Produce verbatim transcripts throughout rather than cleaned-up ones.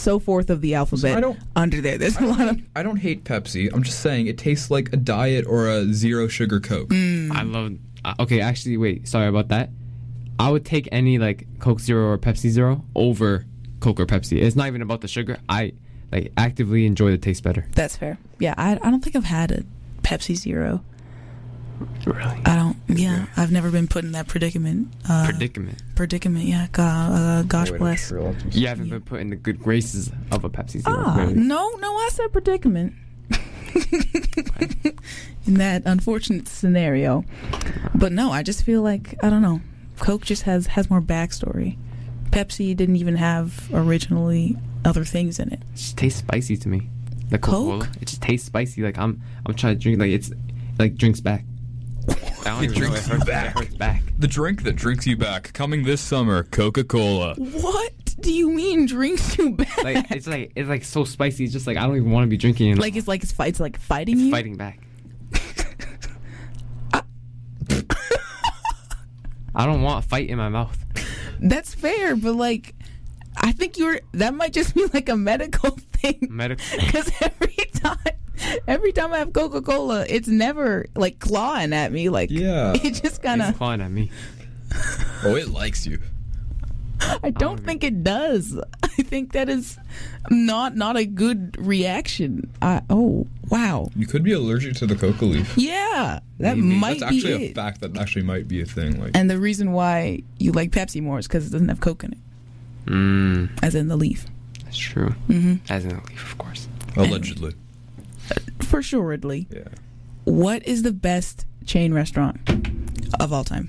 so forth of the alphabet So I don't- under there. There's I a don't, lot of. hate, I don't hate Pepsi. I'm just saying it tastes like a diet or a zero sugar Coke. Mm. I love. Uh, okay, actually, wait. Sorry about that. I would take any like Coke Zero or Pepsi Zero over Coke or Pepsi. It's not even about the sugar. I like actively enjoy the taste better. That's fair. Yeah, I I don't think I've had a Pepsi Zero. Really? I don't. Yeah, I've never been put in that predicament. Uh, Predicament. predicament. Yeah. God, uh, gosh Wait, bless. sure, I'll have some- You haven't been put in the good graces of a Pepsi Zero. Ah, really. no, no, I said predicament. In that unfortunate scenario. But no, I just feel like, I don't know, Coke just has, has more backstory. Pepsi didn't even have originally other things in it. It just tastes spicy to me. The Coca-Cola. Coke? It just tastes spicy. Like I'm, I'm trying to drink. Like it's, like drinks back. I don't It even know. It drinks you hurts back. It hurts back. The drink that drinks you back, coming this summer, Coca-Cola. What do you mean drinks you back? Like it's like it's like so spicy. It's just like I don't even want to be drinking it. Like it's like it's, fi- it's like fighting it's you? fighting back. I don't want a fight in my mouth. That's fair, but like, I think you're, that might just be like a medical thing. Medical. Because every time, every time I have Coca-Cola, it's never like clawing at me. Like, Yeah. it just kind It's of, clawing at me. Oh, it likes you. I don't think it does. I think that is not not a good reaction. I, oh, wow. You could be allergic to the coca leaf. Yeah, that Maybe. might That's be actually a it. fact that actually might be a thing. Like, And the reason why you like Pepsi more is because it doesn't have Coke in it, Mmm. as in the leaf. That's true. Mm-hmm. As in a leaf, of course. allegedly. For sureadly. Yeah. What is the best chain restaurant of all time?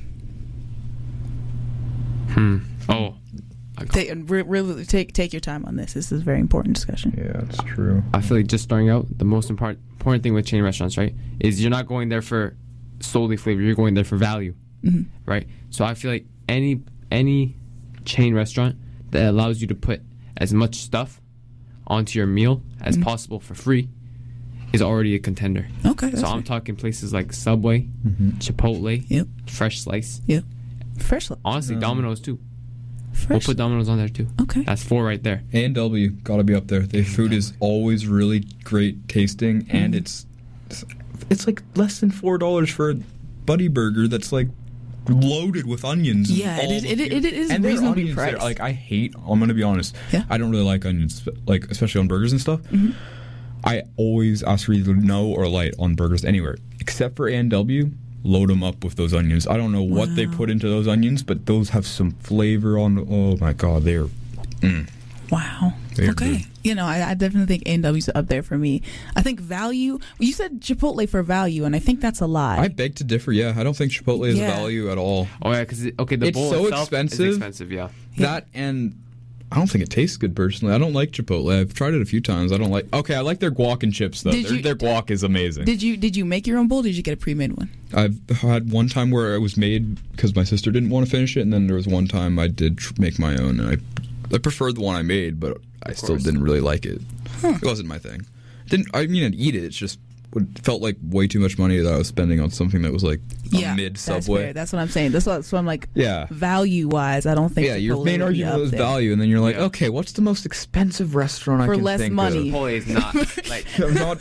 Hmm. Oh. I, got- Take, re- really take take your time on this. This is a very important discussion. Yeah, it's true. I feel like just starting out, the most important important thing with chain restaurants, right, is you're not going there for solely flavor. You're going there for value, Mm-hmm. right? So I feel like any any chain restaurant that allows you to put as much stuff onto your meal as Mhm. possible for free is already a contender. Okay. That's So I'm fair. talking places like Subway, Mm-hmm. Chipotle, Yep. Fresh Slice. Yep. Fresh. Honestly, Um, Domino's too. We'll Fresh. put Domino's on there too. Okay. That's four right there. A and W gotta be up there. Their food is always really great tasting, and Mhm. it's it's like less than four dollars for a Buddy Burger that's like loaded with onions. and Yeah, it all is- the it- flavor. it is and their reasonably onions there, priced. like I hate. I'm gonna be honest. Yeah. I don't really like onions, like especially on burgers and stuff. Mhm. I always ask for either no or light on burgers anywhere, except for A and W. Load them up with those onions. I don't know what they Wow. put into those onions, but those have some flavor on. Oh my god, they're. Mm. Wow. They're okay. good. You know, I, I definitely think A and W's up there for me. I think value. You said Chipotle for value, and I think that's a lie. I beg to differ. Yeah, I don't think Chipotle is Yeah. value at all. Oh yeah, because okay, the It's bowl so itself expensive. is expensive. Yeah. Yeah. That and I don't think it tastes good personally. I don't like Chipotle. I've tried it a few times. I don't like. Okay, I like their guac and chips though. Did Their, you- their guac is amazing. Did you did you make your own bowl? Or did you get a pre-made one? I've had one time where it was made because my sister didn't want to finish it, and then there was one time I did tr- make my own, and I I preferred the one I made, but I still course. didn't really like it. Huh. It wasn't my thing. Didn't I mean I'd eat it? It's just it felt like way too much money that I was spending on something that was like a Yeah, mid That's Subway. fair. That's what I'm saying. That's what, so I'm like, Yeah. value wise, I don't think. Yeah, your Chipotle main would be argument up was there. value, and then you're like, Yeah. okay, what's the most expensive restaurant I For can less think money. of? Chipotle is not like. I'm not.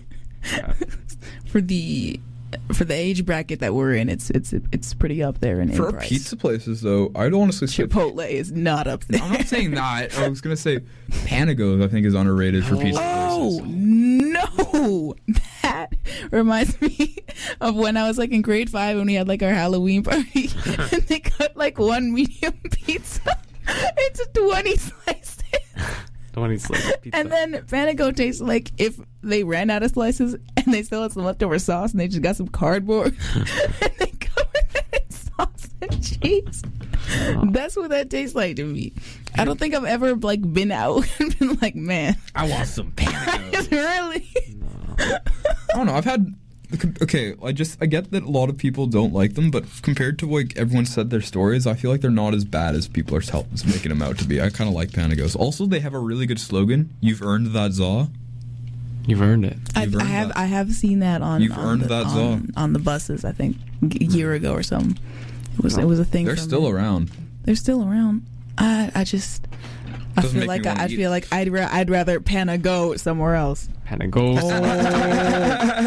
for the for the age bracket that we're in. It's it's it's pretty up there in, in For our price. pizza places, though, I'd honestly say. Chipotle is not up there. I'm not saying that. I was gonna say Panagos. I think is underrated for pizza Oh places. no! That reminds me of when I was like in grade five and we had like our Halloween party and they cut like one medium pizza into twenty slices. twenty slice pizza. And then Panago tastes like if they ran out of slices and they still had some leftover sauce and they just got some cardboard and they covered it in sauce and cheese. That's what that tastes like to me. I don't think I've ever like been out and been like, man, I want some Panagos. it's really. I don't know. I've had. Okay, I just I get that a lot of people don't like them, but compared to like everyone said their stories, I feel like they're not as bad as people are tell- making them out to be. I kind of like Panagos. Also, they have a really good slogan. You've earned that za. You've earned it. I, You've I earned have that. I have seen that on. You've on earned the, that on, on the buses. I think a year ago or something. It was it was a thing. They're from still it. around. They're still around. I I just I I Doesn't feel make me like wanna I, I eat. feel like I'd ra- I'd rather Panda go somewhere else. Panda Go. Oh.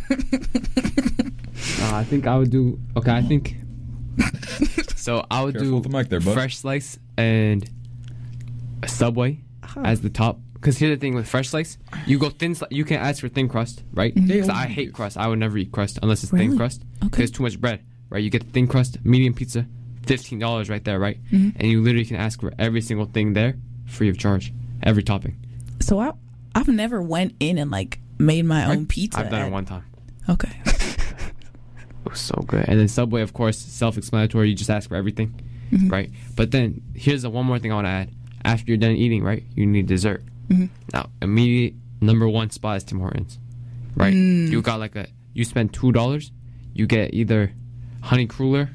Uh, I think I would do. Okay, I think. So I would Careful with do the mic there, bud. Fresh Slice and a Subway Huh. as the top. Because here's the thing with Fresh Slice, you go thin. Sli- you can ask for thin crust, right? Mhm. Because Yeah, I yeah. hate crust. I would never eat crust unless it's Really? thin crust. Okay. Because it's too much bread, right? You get thin crust, medium pizza, fifteen dollars right there, right? Mhm. And you literally can ask for every single thing there, free of charge, every topping. So I I've never went in and like made my own pizza. I've done at- it one time. Okay. It was so good. And then Subway, of course, self-explanatory. You just ask for everything, Mhm. right? But then here's the one more thing I want to add. After you're done eating, right, you need dessert. Mhm. Now, immediate number one spot is Tim Hortons, right? Mm. You got like a you spend two dollars, you get either honey cruller,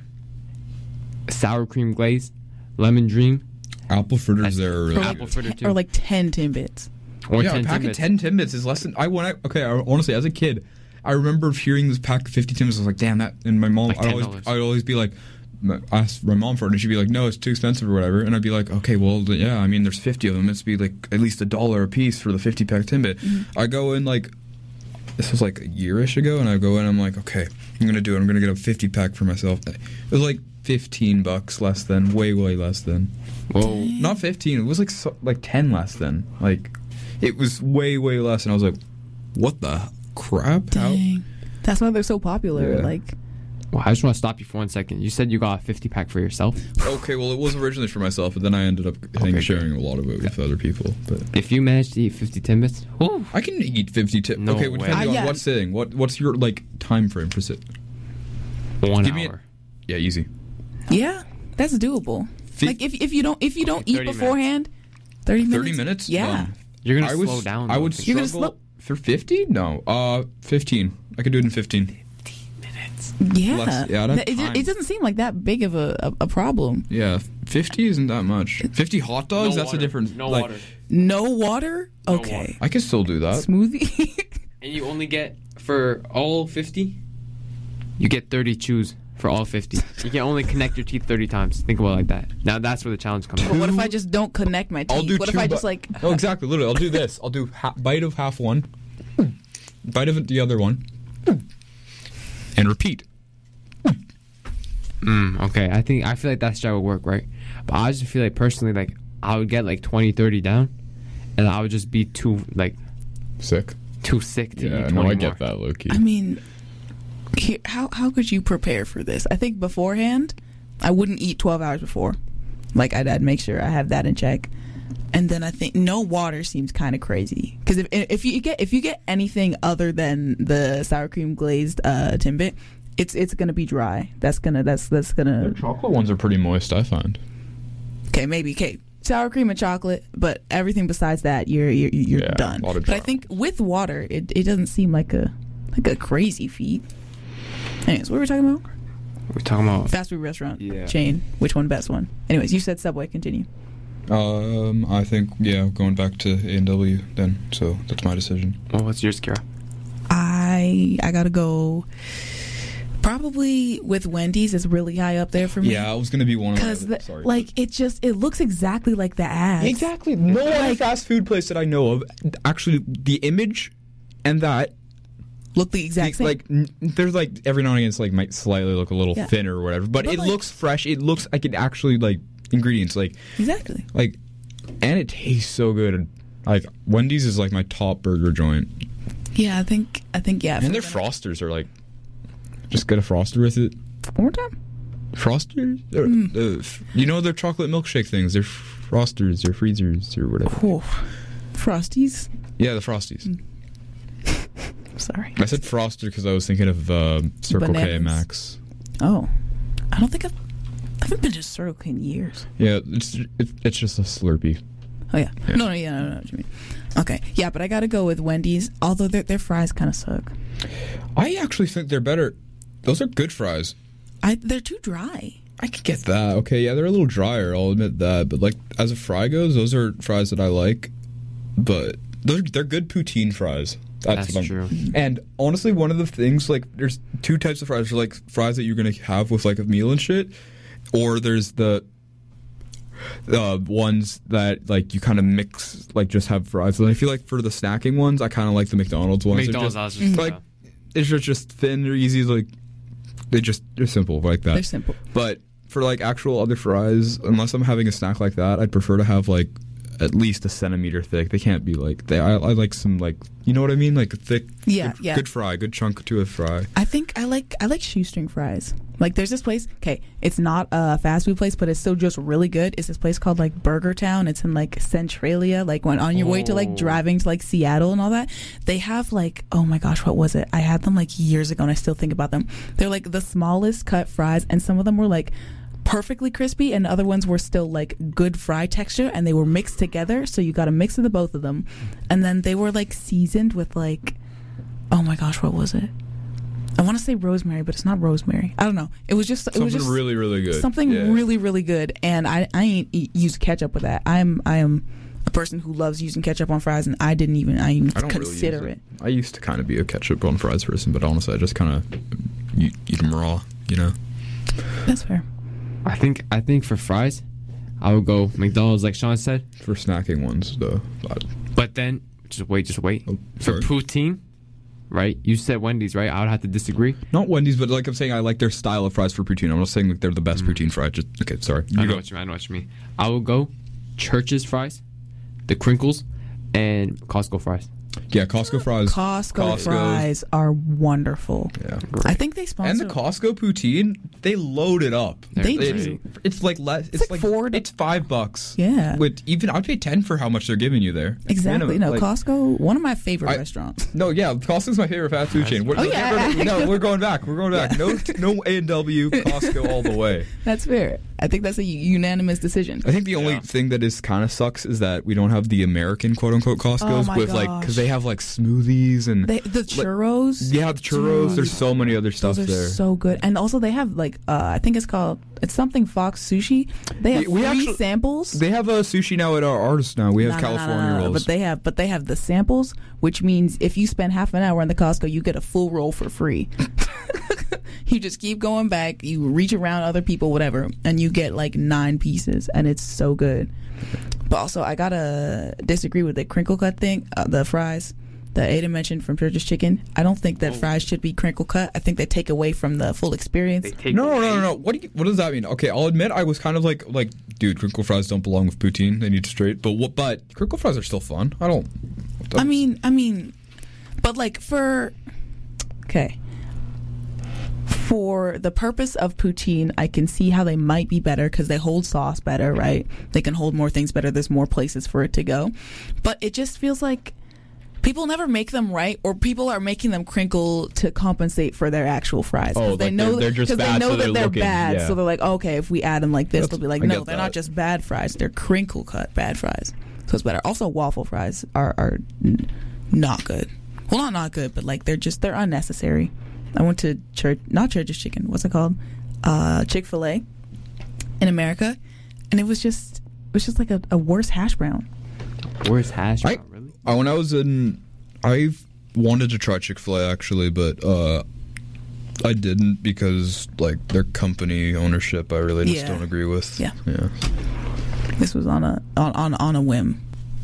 sour cream glaze, lemon dream, Apple fritters That's- there are really apple good. fritter too, Or like ten Timbits. or yeah, ten a pack Timbits. of ten Timbits is less than I when I okay. I, honestly, as a kid, I remember hearing this pack of fifty Timbits. I was like, damn that. And my mom, Like I'd always, ten dollars. I'd always be like, m- ask my mom for it, and she'd be like, no, it's too expensive or whatever. And I'd be like, okay, well, th- yeah. I mean, there's fifty of them. It's be like at least a dollar a piece for the fifty pack Timbit. Mm-hmm. I go in like. This was like a year-ish ago, and I go in. I'm like, okay, I'm gonna do it. I'm gonna get a fifty pack for myself. It was like fifteen bucks less than, way, way less than. Whoa. Not fifteen. It was like so, like ten less than. Like, it was way way less, and I was like, "What the crap?" How- Dang. That's why they're so popular. Yeah. Like, Well, I just want to stop you for one second. You said you got a fifty pack for yourself. Okay, well, it was originally for myself, but then I ended up I think, Okay, sharing a lot of it with other people. But If you manage to eat fifty Timbits, whew, I can eat fifty. T- No okay, way. depending Uh, on yeah. what sitting. What what's your like time frame for sit? one Give me a- hour. Yeah, easy. yeah, that's doable. Fi- Like if if you don't if you don't Okay, eat thirty minutes. beforehand, thirty minutes. Thirty minutes. Yeah. Done. You're gonna I slow was, down. I though, would think. You're gonna struggle for fifty. No, uh, fifteen. I could do it in fifteen. Yeah. Less- yeah, I don't have it, time. it doesn't seem like that big of a, a, a problem. Yeah, fifty isn't that much. Fifty hot dogs. No that's water. a different. No like, water. No water? No Okay. water. I could still do that. Smoothie? And you only get for all fifty. You get thirty chews for all fifty. You can only connect your teeth thirty times. Think about it like that. Now that's where the challenge comes But in. what if I just don't connect my teeth? I'll do what two if I bi- just like Oh, exactly. Literally, I'll do this. I'll do ha- bite of half one, bite of the other one, and repeat. Mm, okay, I think I feel like that strat would work, right? But I just feel like personally, like I would get like twenty, thirty down, and I would just be too like Sick. too sick to Yeah, eat no, twenty I more. get that, Loki. I mean, here, how how could you prepare for this? I think beforehand, I wouldn't eat twelve hours before. Like I'd, I'd make sure I have that in check, and then I think no water seems kind of crazy because if if you get if you get anything other than the sour cream glazed uh, Timbit, it's it's gonna be dry. That's gonna that's that's gonna The chocolate ones are pretty moist, I find. okay maybe okay sour cream and chocolate, but everything besides that you're you're, you're Yeah, done. a lot of But I chocolate. think with water, it it doesn't seem like a like a crazy feat. Anyways, what were we talking about? We're talking about Fast food restaurant Yeah. chain. Which one best one? Anyways, you said Subway. Continue. Um, I think yeah, going back to A and W then. So that's my decision. well, what's yours, Kira? I I gotta go. Probably with Wendy's is really high up there for me. Yeah, I was gonna be one of Because them. Sorry. like it just it looks exactly like the ads. exactly. No other Like- fast food place that I know of actually the image and that Look the exact same. like n- there's like every now and again it's like might slightly look a little Yeah. thinner or whatever, but, But, it like- looks fresh. It looks like it actually like ingredients like exactly. like and it tastes so good. Like Wendy's is like my top burger joint, Yeah, I think I think yeah. if and we're their gonna- frosters are like just get a froster with it. One more time. Frosters, They're- Mm. uh, f- you know their chocolate milkshake things. They're frosters, they're freezers, or whatever. Oh, Frosties. Yeah, the Frosties. Mm. Sorry. I said Froster because I was thinking of uh, Circle K Bananas. Max. Oh, I don't think I've I haven't been to Circle K in years. Yeah, it's it's, it's just a Slurpee. Oh yeah. Yeah. No, no, yeah, no, no, know what you mean. Okay, yeah, but I gotta go with Wendy's. Although their their fries kind of suck. I actually think they're better. Those are good fries. I they're too dry. I could get that. Okay, yeah, they're a little drier. I'll admit that. But like as a fry goes, those are fries that I like. But they're they're good poutine fries. That's, That's what I'm- true. And honestly, one of the things like there's two types of fries. There's like fries that you're gonna have with like a meal and shit, or there's the uh, ones that like you kind of mix, like just have fries. And I feel like for the snacking ones, I kind of like the McDonald's ones. McDonald's, They're I was just, just like yeah. it's just just thin, they're easy, like they just they're simple like that. They're simple. But for like actual other fries, unless I'm having a snack like that, I'd prefer to have like at least a centimeter thick. They can't be like they. I, I like some like you know what I mean, like a thick. Yeah, good, yeah. Good fry, good chunk to a fry. I think I like I like shoestring fries. Like there's this place. Okay, it's not a fast food place, but it's still just really good. It's this place called like Burger Town. It's in like Centralia. Like when on your way to like Oh. driving to like Seattle and all that, they have like oh my gosh, what was it? I had them like years ago, and I still think about them. They're like the smallest cut fries, and some of them were like perfectly crispy, and other ones were still like good fry texture, and they were mixed together. So you got a mix of the both of them, and then they were like seasoned with like oh my gosh, what was it? I want to say rosemary, but it's not rosemary. I don't know. It was just it Something was just really, really good. something Yeah. really, really good. And I I ain't e- used ketchup with that. I'm I am a person who loves using ketchup on fries, and I didn't even I even I don't really consider use it. I used to kind of be a ketchup on fries person, but honestly, I just kind of eat, eat them raw. You know. That's fair. I think I think for fries, I would go McDonald's, like Sean said. For snacking ones, though. I- But then, just wait, just wait. Oh, For sorry. poutine, right? You said Wendy's, right? I would have to disagree. Not Wendy's, but like I'm saying, I like their style of fries for poutine. I'm not saying like they're the best poutine fry. Just okay, sorry. You I know go. what you mean. I know what you mean. I will go Church's fries, the crinkles, and Costco fries. Yeah, Costco fries. Costco Costco's- fries are wonderful. Yeah. I think they sponsor. And the Costco poutine, they load it up. They're They great. do. It's like less. It's, like like, four to- It's five bucks. Yeah. With even I'd pay ten for how much they're giving you there. Exactly. Minimum, No, like- Costco, one of my favorite I- restaurants. No, yeah, Costco's my favorite fast food chain. We're, Oh, yeah, no, we're going back. We're going back. No, no A and W, Costco all the way. That's fair. I think that's a unanimous decision. I think the only Yeah. thing that is kind of sucks is that we don't have the American quote unquote Costco's Oh my with like gosh. because they have like smoothies and They, the churros. yeah, the churros. Dude. There's so many other stuff Those are there. so good, and also they have like uh, I think it's called it's something Fox Sushi. They have Yeah, we free actually- samples. They have a sushi now at our artist now. We have No, no, no, California no, no, no, rolls. but they have but they have the samples, which means if you spend half an hour in the Costco, you get a full roll for free. You just keep going back, you reach around other people, whatever, and you get like nine pieces, and it's so good. But also, I gotta disagree with the crinkle cut thing, uh, the fries that Ada mentioned from Church's Chicken. I don't think that Oh. fries should be crinkle cut. I think they take away from the full experience. They take No, no, away- no, no. What do you, what does that mean? Okay, I'll admit I was kind of like like, dude, crinkle fries don't belong with poutine. They need straight. But what? But crinkle fries are still fun. I don't. I mean, I mean, but like for okay, for the purpose of poutine, I can see how they might be better because they hold sauce better, right? They can hold more things better. There's more places for it to go, but it just feels like people never make them right, or people are making them crinkle to compensate for their actual fries. 'Cause Oh, they like know they're- they're just 'cause bad, they know so that they're they're looking- bad, yeah. so they're like, okay, if we add them like this, That's- they'll be like, I no, get they're that. not just bad fries; they're crinkle cut bad fries. So it's better. Also, waffle fries are are n- not good. Well, not not good, but like they're just they're unnecessary. I went to church, not Church's Chicken. What's it called? Uh, Chick-fil-A in America, and it was just it was just like a, a worse hash brown. Where's hash I, brown, really? I when I was in, I wanted to try Chick-fil-A actually, but uh, I didn't because like their company ownership, I really just Yeah. don't agree with. Yeah. yeah. This was on a on on, on a whim.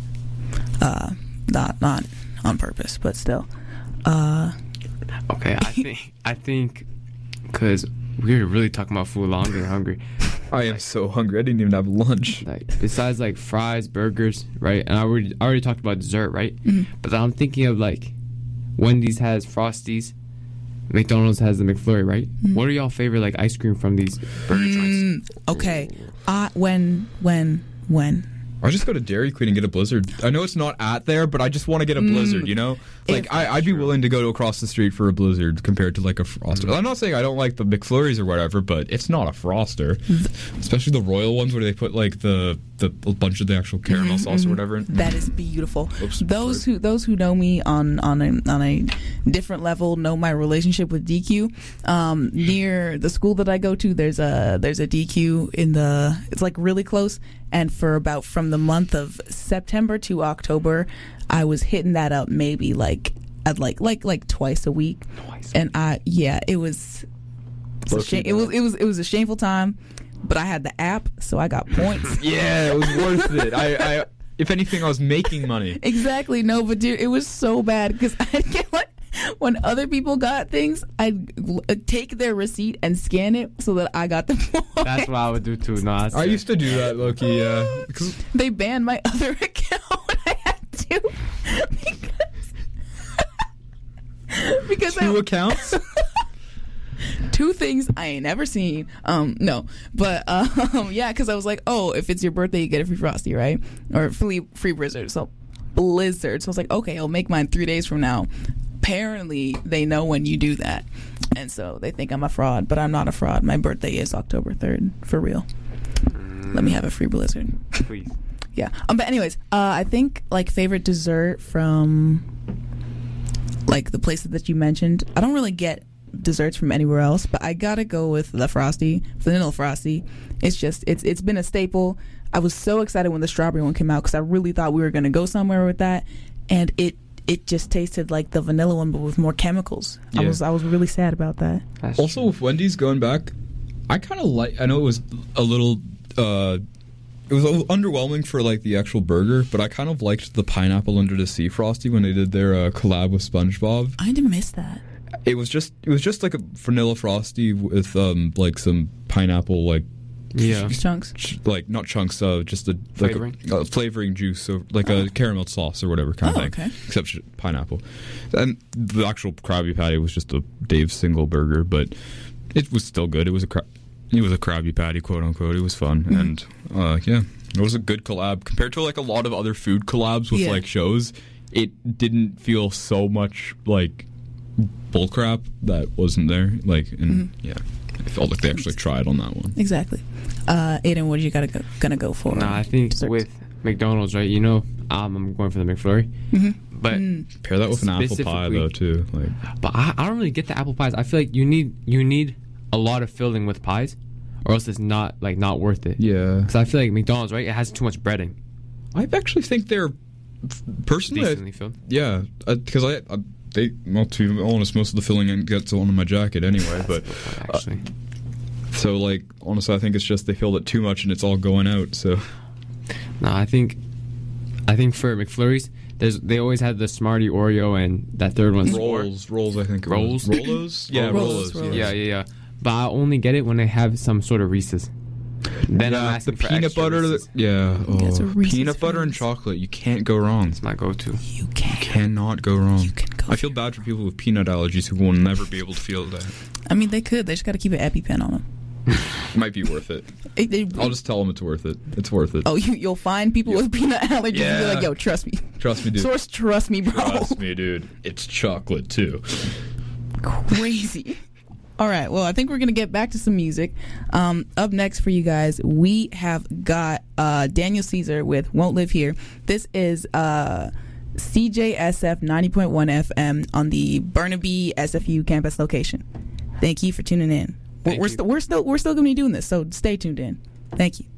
Uh, not not on purpose, but still. Uh, Okay, I think I think because we're really talking about food. Long and hungry. I am so hungry. I didn't even have lunch. Like besides like fries, burgers, right? And I already I already talked about dessert, right? Mhm. But I'm thinking of like Wendy's has Frosties, McDonald's has the McFlurry, right? Mhm. What are y'all favorite like ice cream from these burger joints? mm, okay. Uh, when when when I just go to Dairy Queen and get a Blizzard. I know it's not at there, but I just want to get a Mm. Blizzard, you know? Like, If- I, I'd be willing to go across the street for a Blizzard compared to, like, a Froster. I'm not saying I don't like the McFlurries or whatever, but it's not a Froster. Especially the Royal ones where they put, like, the, the a bunch of the actual caramel sauce or whatever. in. that is beautiful. Oops, those sorry. who those who know me on on a on a different level know my relationship with D Q. Um, near the school that I go to, there's a there's a D Q in the it's like really close. And for about from the month of September to October, I was hitting that up maybe like at like like like twice a week. Twice. And I yeah, it was it's a Low-key shame, it was it was it was a shameful time. but I had the app, so I got points. Yeah, it was worth it. I, I, if anything, I was making money. Exactly. No, but dude, it was so bad because I'd get like when other people got things, I'd l- take their receipt and scan it so that I got the points. That's what I would do too. No, that's I used to do that, Loki. Yeah, because They banned my other account when I had to because because two I, accounts. two things I ain't never seen. Um, no, but um, yeah, because I was like, oh, if it's your birthday, you get a free Frosty, right? Or free free Blizzard. So Blizzard. So I was like, okay, I'll make mine three days from now. Apparently, they know when you do that, and so they think I'm a fraud. But I'm not a fraud. My birthday is October third, for real. Let me have a free Blizzard. Please. Yeah. Um, but anyways, uh, I think like favorite dessert from like the places that you mentioned. I don't really get desserts from anywhere else, but I gotta go with the Frosty, vanilla Frosty. It's just it's it's been a staple. I was so excited when the strawberry one came out because I really thought we were gonna go somewhere with that, and it it just tasted like the vanilla one but with more chemicals. I Yeah. was I was really sad about that. That's Also, true. with Wendy's going back, I kind of like. I know it was a little. Uh, it was a little underwhelming for like the actual burger, but I kind of liked the pineapple under the sea Frosty when they did their uh, collab with SpongeBob. I didn't miss that. It was just it was just like a vanilla Frosty with um like some pineapple like Yeah. Chunks. ch- like not chunks uh just a like Flavoring? a, uh, flavoring juice or like a caramel sauce or whatever kind Oh, of thing. okay. Except sh- pineapple, and the actual Krabby Patty was just a Dave's single burger, but it was still good. It was a cra- it was a Krabby Patty, quote unquote. It was fun, Mm-hmm. and uh, yeah, it was a good collab compared to like a lot of other food collabs with Yeah. like shows. It didn't feel so much like bullcrap that wasn't there. Like, and Mm-hmm. yeah, I felt like they actually tried on that one. Exactly. Uh, Aiden, what are you gotta go, gonna go for? No, I think Desserts. with McDonald's, right? You know, um, I'm going for the McFlurry. Mm-hmm. But Mm. Pair that with an apple pie Specifically- though too. Like, but I, I don't really get the apple pies. I feel like you need you need a lot of filling with pies, or else it's not like not worth it. yeah, Because I feel like McDonald's, right? It has too much breading. I actually think they're personally, I- Decently filled. yeah, because I, I they well to be honest, most of the filling gets on my jacket anyway. But Actually, so like honestly, I think it's just they filled it too much and it's all going out. So no, I think I think for McFlurries, there's they always had the Smartie Oreo and that third one's rolls, rolls, I think it Rolls? was. Rollos, yeah, Rolls, Rollos, Rolls. Yeah, yeah, yeah. But I only get it when they have some sort of Reese's. Then I'm Yeah, the asking for peanut extra butter. Reese's. Yeah, Yeah, it's a oh, Reese's peanut butter and Pieces. chocolate. You can't go wrong. It's my go-to. You can. Cannot go wrong. You can go. I feel bad for people with peanut allergies who will never be able to feel that. I mean, they could. They just got to keep an EpiPen on them. It might be worth it. It- it- I'll just tell them it's worth it. It's worth it. oh, you, you'll find people with peanut allergies and be Yeah. like, yo, trust me. Trust me, dude. Source, trust me, bro. Trust me, dude. It's chocolate too. Crazy. All right, well, I think we're going to get back to some music. Um, up next for you guys, we have got uh, Daniel Caesar with Won't Live Here. This is uh, C J S F ninety point one F M on the Burnaby S F U campus location. Thank you for tuning in. We're, Thank we're, you. st- we're still we're still going to be doing this, so stay tuned in. Thank you.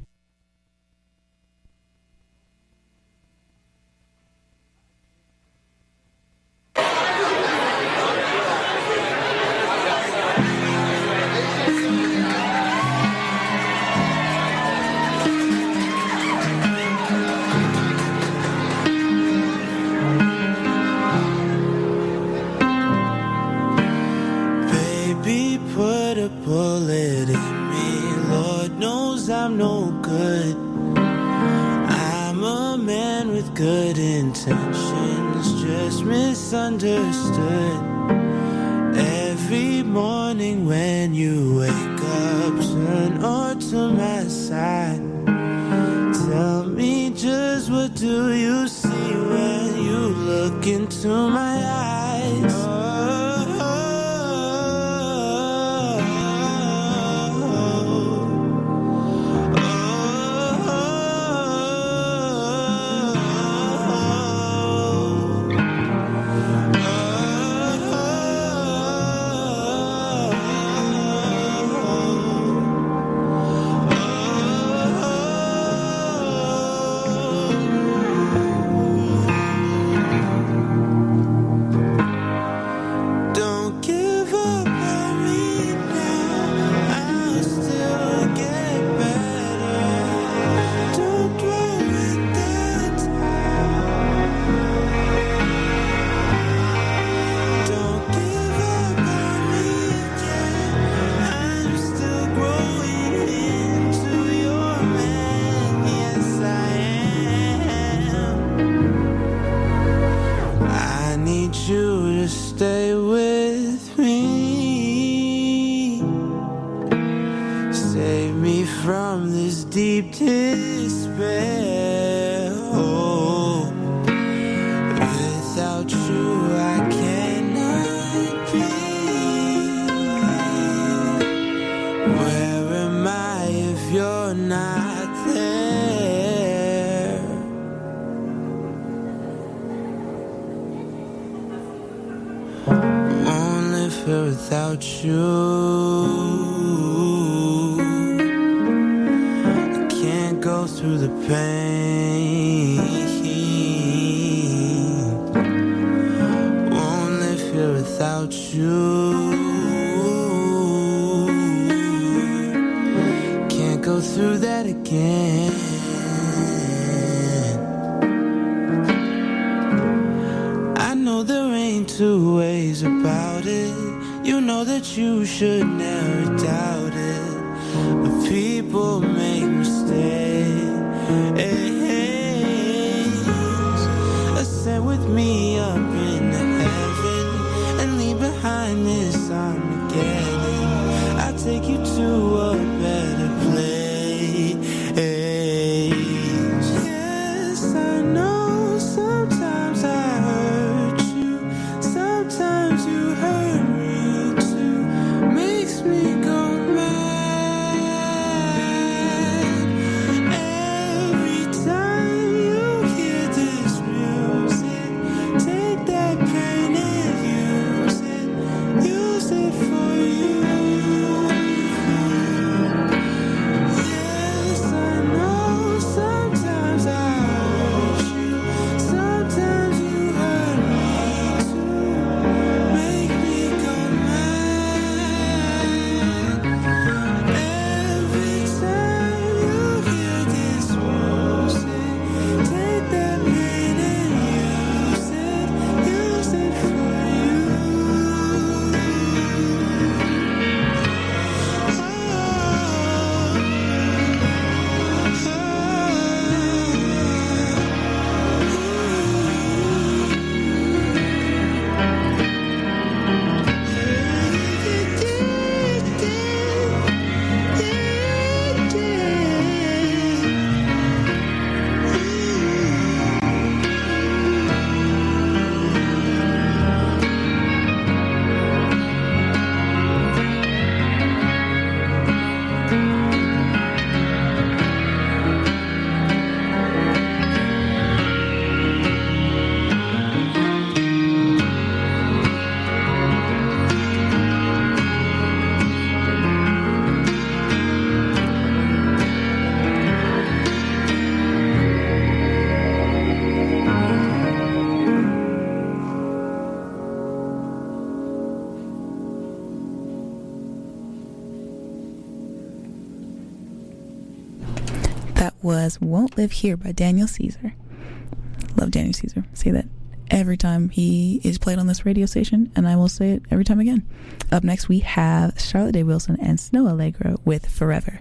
Baby, put a bullet in me. Lord knows I'm no good. I'm a man with good intentions, just misunderstood. Every morning when you wake up, turn or to my side. Tell me just what do you see when you look into my eyes? to stay with me. Save me from this deep despair. Oh, without you I cannot be. Where am I if you're not there? Won't live here without you. I can't go through the pain. Won't live here without you. Can't go through that again. I know there ain't two ways about it. You know that you should never doubt it. But people make mistakes. Ascend with me up into heaven and leave behind this Armageddon. I'll take you to a better place. Yes, I know sometimes I hurt you. Sometimes you hurt me too. Makes me go mad. Every time you hear this music, take that pain and use it. Use it for you. Yes, I know sometimes I hurt you. Sometimes you hurt me too. Make me go mad. Every time you hear this music, take that pain and use it. Use it for you. That was Won't Live Here by Daniel Caesar. Love Daniel Caesar. Say that every time he is played on this radio station, and I will say it every time again. Up next, we have Charlotte Day Wilson and Snow Allegro with Forever.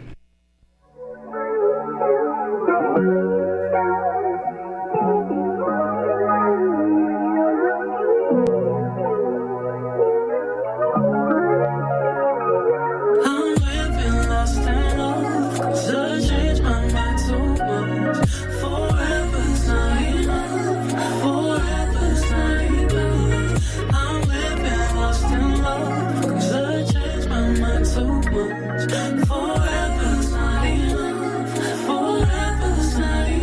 I'm living lost in love, 'cause I changed my mind so much. Forever's not enough, forever's not enough. I'm living lost in love, 'cause I changed my mind so much. Forever's not enough, forever's not enough.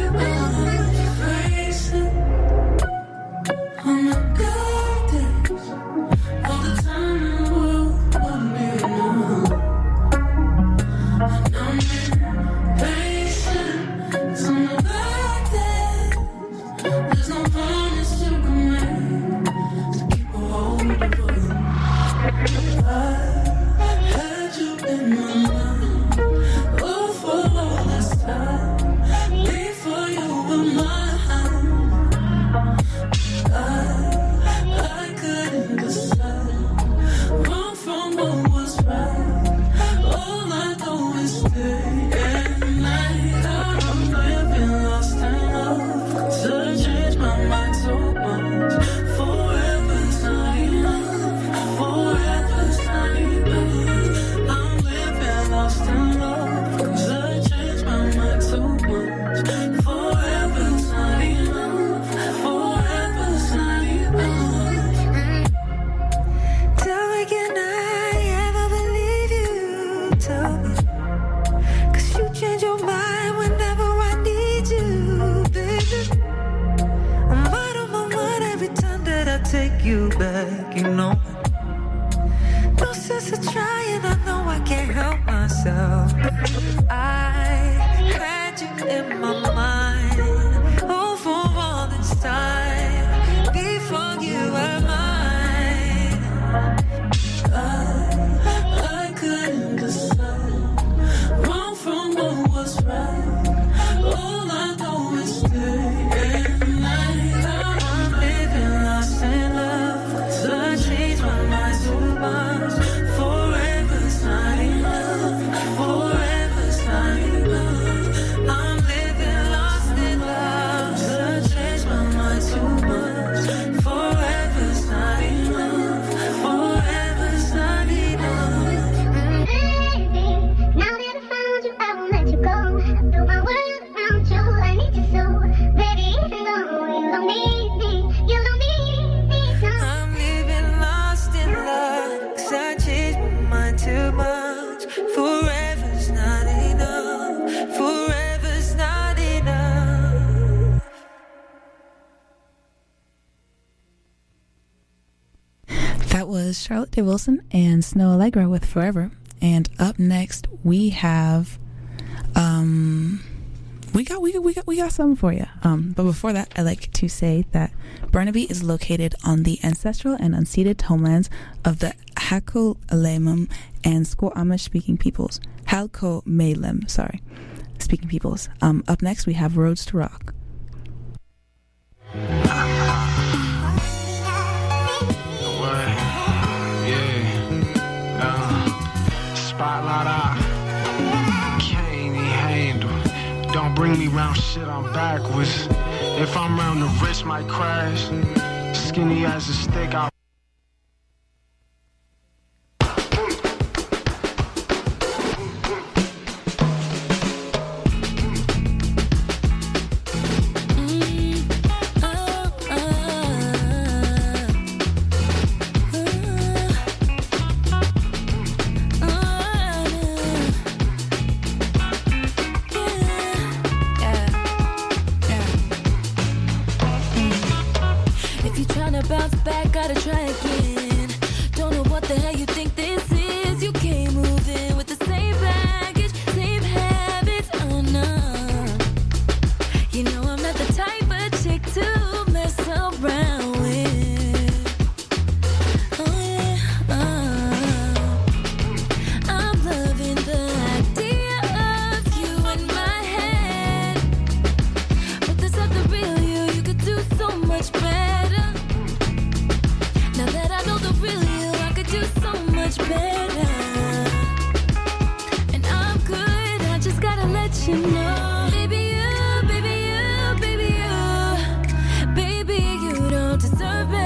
take you back, you know. No sense of trying, I know I can't help myself. I had you in my mind, oh, for all this time, before you were mine. I, I couldn't decide wrong from what was right. All I know is day and night. I'm living lost in love, so I changed my mind too much. Forever's not enough, forever's not enough. I'm living lost in love, so I changed my mind too much. Forever's not enough, forever's not enough. Now that I found you, I won't let you go. I built my world around you, I need you so. Baby, even though you don't need me, you don't need me, no. I'm living lost in love, 'cause I changed my mind too much. Forever's not enough, forever's not enough. That was Charlotte Day Wilson and Snow Allegra with Forever. And up next we have um we got we got we got we got something for you. Um but before that, I'd like to say that Burnaby is located on the ancestral and unceded homelands of the Halko-Alemum and Squamish speaking peoples. Halko-Malem, sorry. Speaking peoples. Um up next we have Roads to Rock. Spotlight, I can't even handle. Don't bring me round shit, I'm backwards. If I'm round the rich, might crash. Skinny as a stick, I If you're trying to bounce back, gotta try again. Don't know what the hell you think this is. You can't move in with the same baggage, same habits. Oh no. You know I'm not the type of chick to mess around with. Oh yeah. Oh. I'm loving the idea of you in my head. But there's not the real you. You could do so much better. Now that I know the real you, I could do so much better. And I'm good, I just gotta let you know. Baby, you, baby, you, baby, you. Baby, you don't deserve